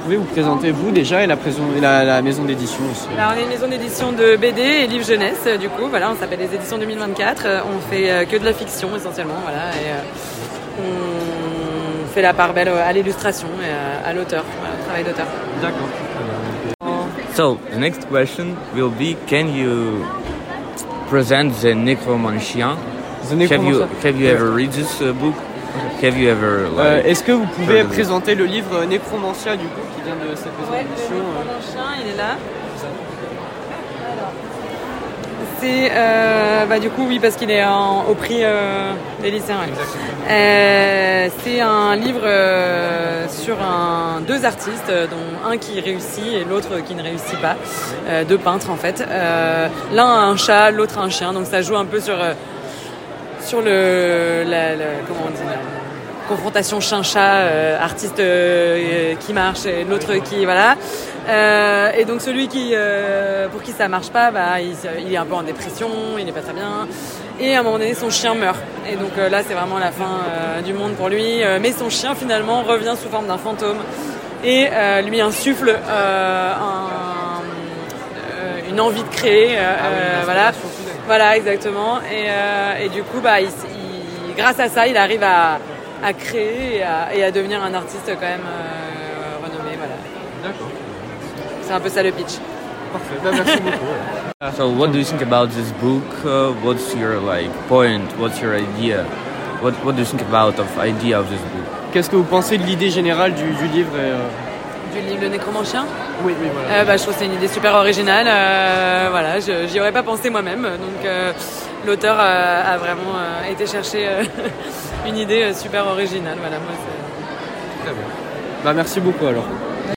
pouvez vous présenter vous déjà et la maison d'édition aussi. Alors, on est une maison d'édition de BD et livres jeunesse, du coup, voilà, on s'appelle les éditions 2024, on fait que de la fiction essentiellement, voilà, et on fait la part belle à l'illustration et à l'auteur, au travail d'auteur. D'accord. So, the next question will be, can you present the Necromancien? Have you ever read this book? Have you ever est-ce que vous pouvez présenter le livre Necromancia du coup qui vient de cette maison d'édition? Le Necromancien, il est là. C'est du coup oui parce qu'il est au prix des lycéens. Ouais. C'est un livre sur deux artistes, dont un qui réussit et l'autre qui ne réussit pas. Deux peintres en fait. L'un a un chat, l'autre a un chien. Donc ça joue un peu sur comment on dit, la confrontation chien-chat, artiste qui marche et l'autre qui voilà. Et donc celui pour qui ça marche pas, il est un peu en dépression, il est pas très bien. Et à un moment donné, son chien meurt. Et donc là, c'est vraiment la fin du monde pour lui. Mais son chien finalement revient sous forme d'un fantôme et lui insuffle une envie de créer. Voilà, exactement. Et du coup, grâce à ça, il arrive à créer et à devenir un artiste quand même renommé. Voilà. D'accord. C'est un peu ça le pitch. Parfait. Merci beaucoup. So, what do you think about this book? What's your point? What's your idea? What do you think about idea of this book? Qu'est-ce que vous pensez de l'idée générale du livre Du livre Le Nécromancien? Oui, voilà. Je trouve que c'est une idée super originale. J'y aurais pas pensé moi-même. Donc l'auteur a vraiment été chercher une idée super originale. Voilà, moi, Très bien. Merci beaucoup alors.